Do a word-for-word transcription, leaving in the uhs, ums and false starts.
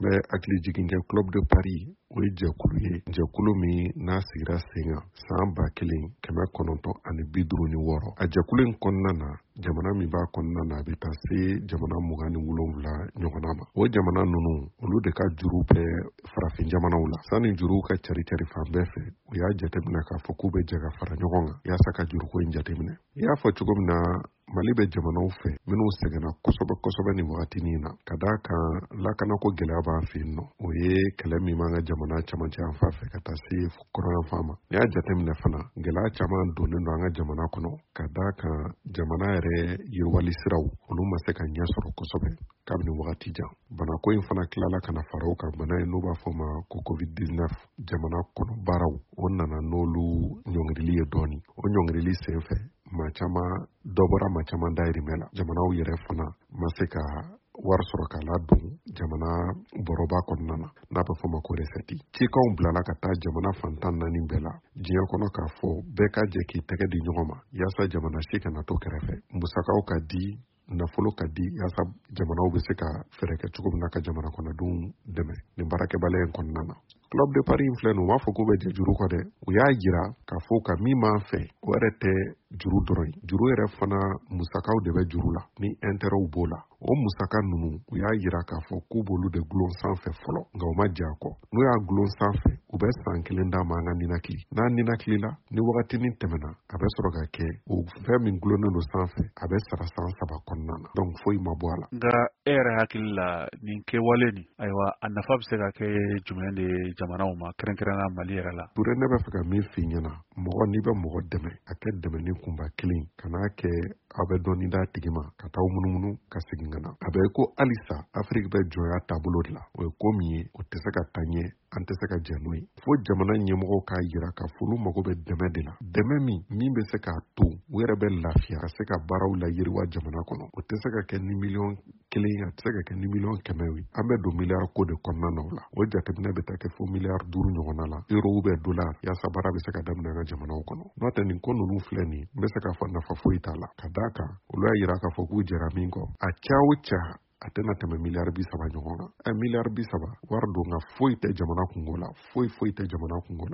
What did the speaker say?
bɛ hakili jigin kɛ Club de Paris o ye jɛkulu ye jɛkulu min n'a sigira sen kan san ba kelen kɛmɛ kɔnɔntɔn ani bi duuru ni wɔɔrɔ. A jɛkulu in kɔnɔna na jamana min b'a kɔnɔna na a bɛ taa se jamana mugan ni wolonwula ɲɔgɔnna ma. O jamana ninnu olu de ka juru bɛ farafin jamanaw la. Sani juruw ka cari-cari fan bɛɛ fɛ u y'a jateminɛ k'a fɔ k'u bɛ jɛ ka fara ɲɔgɔn kan yaasa ka juruko in jateminɛ. I y'a fɔ cogo min na Mali bɛ jamanaw fɛ minnu sɛgɛnna kosɛbɛ kosɛbɛ ni wagatinin na ka d'a kan lakanako gɛlɛya b'an fɛ yen nɔ. O ye kɛlɛ min b'an ka jamana camancɛ yan fan fɛ ka taa se kɔrɔyan fan ma. N'i y'a jateminɛ fana gɛlɛya caman donnen don an ka jamana kɔnɔ ka d'a kan jamana yɛrɛ yiriwali siraw olu ma se ka ɲɛ sɔrɔ kosɛbɛ kabini wagati jan. Banako in fana tilala ka na fara o kan bana ye n'o b'a fɔ ma ko covid dix-neuf jamana kɔnɔ baaraw o nana n'olu ɲɔngirili ye dɔɔni. O ɲɔngirili sen fɛ maa caman dɔ bɔra maa caman dayirimɛ la. Jamanaw yɛrɛ fana ma se ka wari sɔrɔ k'a ladon jamana bɔrɔba kɔnɔna na n'a bɛ fɔ ma ko resɛti. Cikaw bilala ka taa jamana fantan naani bɛɛ la diɲɛ kɔnɔ k'a fɔ bɛɛ ka jɛ k'i tɛgɛ di ɲɔgɔn ma yaasa jamana si kana to kɛrɛfɛ. Musakaw ka di nafolo ka di yaasa jamanaw bɛ se ka fɛɛrɛ kɛ cogo min na ka jamana kɔnɔdenw dɛmɛ nin baarakɛbaliya in kɔnɔna na. Club de Paris in filɛ nin u b'a fɔ k'u bɛ jɛ juru kɔ dɛ. U y'a jira k'a fɔ ka min b'an fɛ o yɛrɛ tɛ juru dɔrɔn ye. Juru yɛrɛ fana musakaw de bɛ juru la ni intérêtw b'o la. O musaka ninnu u y'a jira k'a fɔ k'u b'olu de gulon sanfɛ fɔlɔ nka u ma jɛ a kɔ. N'u y'a gulon sanfɛ u bɛ san kelen d'a ma an ka ninakili. N'a ninakili la ni wagatinin tɛmɛna a bɛ sɔrɔ ka kɛ o fɛn min gulonnen don sanfɛ a bɛ sara san saba kɔnɔna na. Donc foyi ma bɔ a la. Nka e yɛrɛ hakili la nin kɛwale nin ayiwa a nafa bɛ se ka kɛ jumɛn de ye jamanaw ma kɛrɛnkɛrɛnnenya Mali yɛrɛ la? Ture ne bɛ fɛ ka min f'i ɲɛna mɔgɔ n'i bɛ mɔgɔ dɛmɛ a kɛ dɛmɛni kunba kelen ka n'a kɛ aw bɛ dɔɔnin d'a tigi ma ka taa munumunu ka segin ka na. A bɛ ko halisa Afiriki bɛ jɔnya taabolo de la. O ye ko min ye o tɛ se ka taa ɲɛ an tɛ se ka jɛ n'o ye. Fo jamana ɲɛmɔgɔw k'a jira ka fɔ olu mago bɛ dɛmɛ de la. Dɛmɛ min min bɛ se k'a to u yɛrɛ bɛ lafiya ka se ka baaraw la yiriwa jamana kɔnɔ. O tɛ se ka kɛ ni miliyɔn kelen a tɛ se ka kɛ ni miliyɔn kɛmɛ ye. An bɛ don miliyari ko de kɔnɔna na o la. O jateminɛ bɛ taa kɛ fo miliyari duuru ɲɔgɔnna la. Euro ou bien dollar yaasa baara bɛ se ka daminɛ an ka jamanaw kɔnɔ. N'o tɛ nin ko ninnu filɛ nin n bɛ se k'a fɔ nafa foyi t'a la. Ka d'a kan olu y'a jira k'a fɔ k'u jɛra min kɔ a ca o ca a tɛna tɛmɛ miliyari bi saba ɲɔgɔn kan. Ɛ miliyari bi saba wari don nka foyi tɛ jamana kungo la foyi foyi tɛ jamana kungo la.